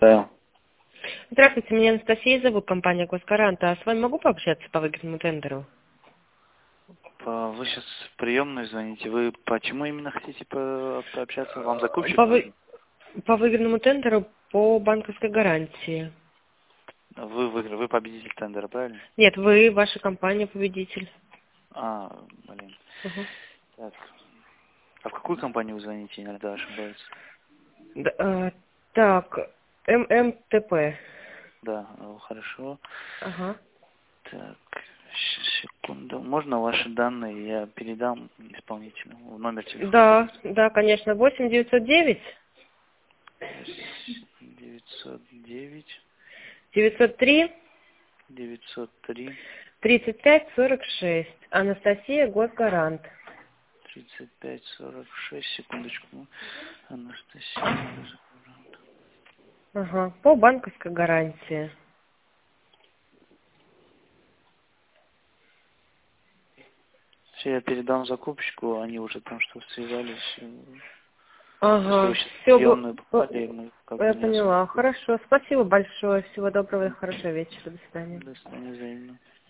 Да. Здравствуйте, меня Анастасия зовут, компания Госкарант. А с вами могу пообщаться по выигранному тендеру? Вы сейчас в приемную звоните. Вы почему именно хотите пообщаться? Вам закупщик По, нужен? по выигранному тендеру по банковской гарантии. Вы победитель тендера, правильно? Нет, вы, ваша компания, победитель. Блин. Мгм. Так. А в какую компанию вы звоните? Иногда ошибаются. Так, ММТП. Да, хорошо. Ага. Так, секунду. Можно ваши данные я передам исполнителю? Номер телефона. Да, конечно. 8909 909 903 903 3546. Анастасия Госгарант. 3546. Секундочку. Анастасия. Ага. По банковской гарантии. Все, я передам закупщику, они уже там что связались. Если вы Ага. сейчас в Все, приемную попали, мы как бы я не особо. поняла. Хорошо. Спасибо большое. Всего доброго и хорошего вечера. До свидания. До свидания, взаимно.